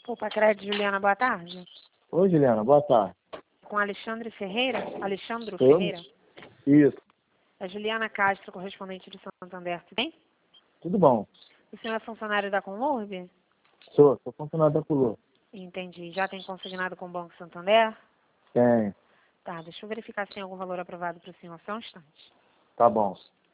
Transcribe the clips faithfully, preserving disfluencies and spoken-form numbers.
Opa, Crédito, Juliana, boa tarde. Oi, Juliana, boa tarde. Com Alexandre Ferreira? Alexandro Oi? Ferreira? Isso, É Juliana Castro, correspondente de Santander, tudo bem? tudo bom. O senhor é funcionário da Conlurb? Sou, sou funcionário da Color. Entendi. Já tem consignado com o Banco Santander? Tem, Tá, deixa eu verificar se tem algum valor aprovado para o senhor. Só um instante. tá bom.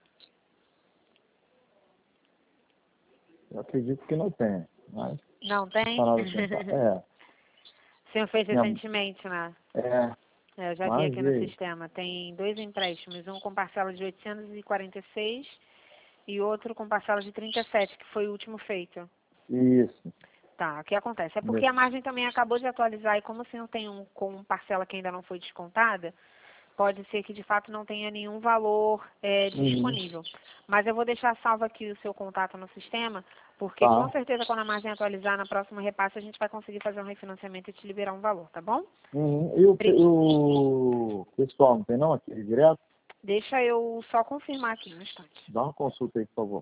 Eu acredito que não tem, mas Não tem? falava assim, tá, é, O senhor fez minha, recentemente, né? é, É, eu já vi mas aqui e no aí? sistema. Tem dois empréstimos, um com parcela de oitocentos e quarenta e seis e outro com parcela de trinta e sete, que foi o último feito. Isso, Tá, o que acontece? É porque isso. a margem também acabou de atualizar e como o senhor tem um com parcela que ainda não foi descontada, pode ser que de fato não tenha nenhum valor é, Uhum. disponível. Mas eu vou deixar salvo aqui o seu contato no sistema, porque com Tá. certeza quando a margem atualizar na próxima repasse a gente vai conseguir fazer um refinanciamento e te liberar um valor, tá bom? Uhum. E o, pe- Pri- o pessoal, não tem não aqui direto? Deixa eu só confirmar aqui no instante. Dá uma consulta aí, por favor.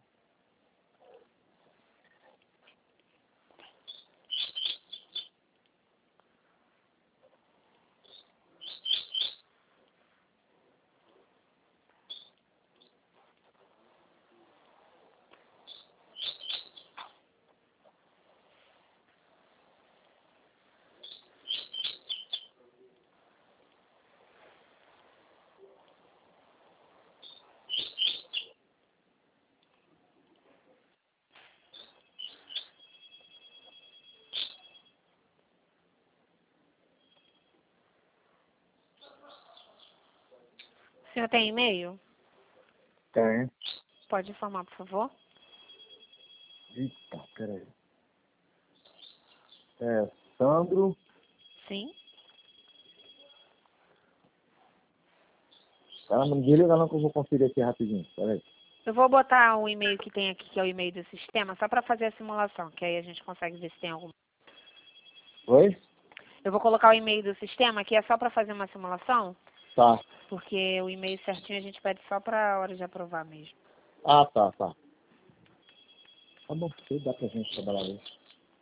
O senhor tem e-mail? Tem. Pode informar, por favor. Eita, peraí. É, Sandro, Sim. cara, não desliga não que eu vou conferir aqui rapidinho, peraí. Eu vou botar o e-mail que tem aqui, que é o e-mail do sistema, só para fazer a simulação, que aí a gente consegue ver se tem algum. Oi? Eu vou colocar o e-mail do sistema, que é só para fazer uma simulação, Tá. porque o e-mail certinho a gente pede só para a hora de aprovar mesmo. Ah, tá, tá. Tá bom, porque dá pra gente trabalhar isso.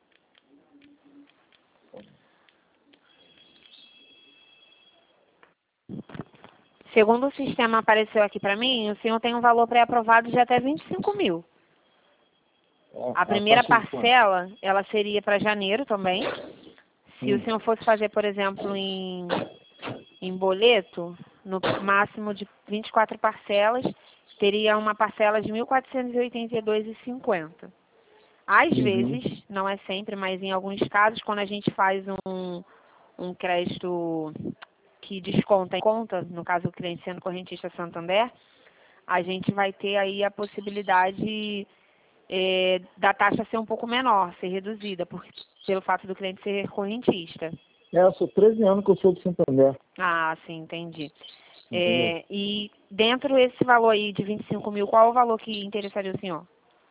Segundo o sistema apareceu aqui para mim, o senhor tem um valor pré-aprovado de até vinte e cinco mil. É, A a primeira taxa de quanto? parcela, ela seria para janeiro também. Se Hum. o senhor fosse fazer, por exemplo, em, em boleto, no máximo de vinte e quatro parcelas, teria uma parcela de mil quatrocentos e oitenta e dois reais e cinquenta centavos. Às Uhum. vezes, não é sempre, mas em alguns casos, quando a gente faz um, um crédito que desconta em conta, no caso o cliente sendo correntista Santander, a gente vai ter aí a possibilidade é, da taxa ser um pouco menor, ser reduzida, porque, pelo fato do cliente ser correntista. É, eu sou treze anos que eu sou de Santander, Ah, sim, entendi. entendeu? É, e dentro desse valor aí de vinte e cinco mil, qual o valor que interessaria o senhor?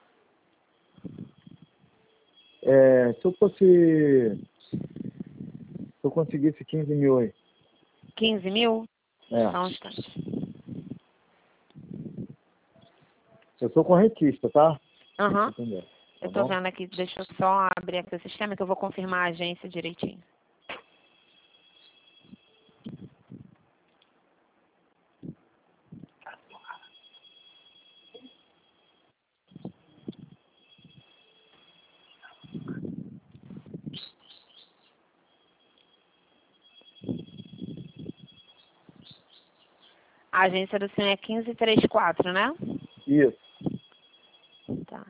É, se eu fosse... Se eu conseguisse quinze mil aí. quinze mil? É, Só um instante. eu sou correntista, tá? Aham. Entendeu? Tá Eu tô bom? vendo aqui, deixa eu só abrir aqui o sistema que eu vou confirmar a agência direitinho. A agência do senhor é quinze trinta e quatro, né? Isso. Tá.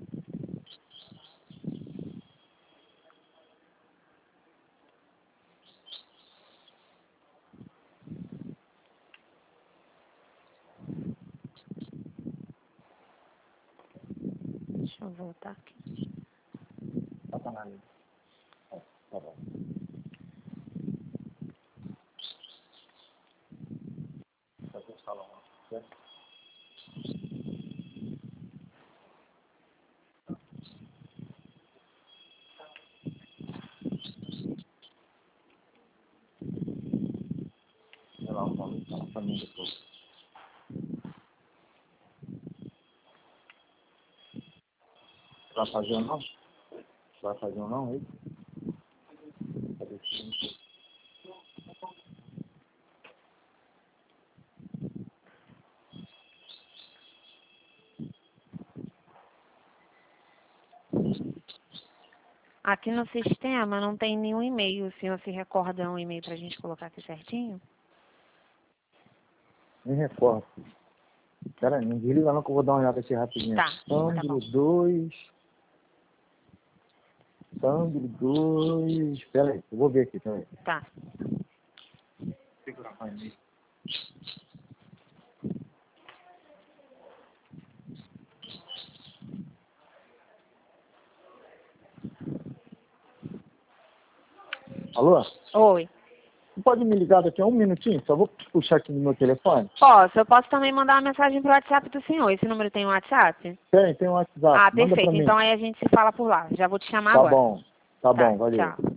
Deixa eu voltar aqui. Tá pra nada. É, tá bom. Tá com o salão lá, certo? Sei lá, o nome fala pra mim depois. Vai fazer ou não? Vai fazer ou não, aí? Aqui no sistema não tem nenhum e-mail. O senhor se recorda um e-mail pra gente colocar aqui certinho? Me recordo. Pera aí, não desliga não que eu vou dar uma olhada aqui rapidinho. Tá, Sandro tá bom. dois. Sandro dois. Pera aí, eu vou ver aqui, pera aí. Tá. Segura mais aí. Alô? Oi. Você pode me ligar daqui a um minutinho? Só vou puxar aqui no meu telefone. Posso, eu posso também mandar uma mensagem pro WhatsApp do senhor. Esse número tem um WhatsApp? Tem, tem um WhatsApp. Ah, Manda perfeito. pra mim. Então aí a gente se fala por lá. Já vou te chamar Tá agora. bom. Tá Tá, bom, valeu. tchau.